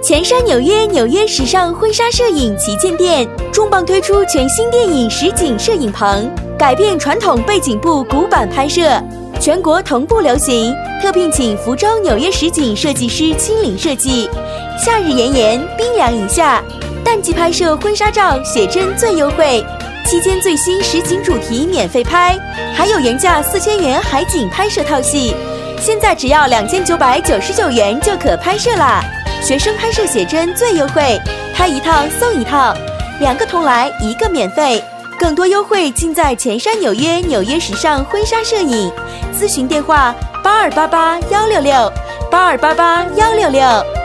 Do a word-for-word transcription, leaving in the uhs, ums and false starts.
前山纽约纽约时尚婚纱摄影旗舰店重磅推出全新电影实景摄影棚，改变传统背景布古板拍摄，全国同步流行，特聘请福州纽约实景设计师亲临设计。夏日炎炎，冰凉一下，淡季拍摄婚纱照写真最优惠，期间最新实景主题免费拍，还有原价四千元海景拍摄套系，现在只要两千九百九十九元就可拍摄啦。学生拍摄写真最优惠，拍一套送一套，两个同来一个免费，更多优惠尽在前山纽约纽约时尚婚纱摄影，咨询电话八二八八幺六六八二八八幺六六。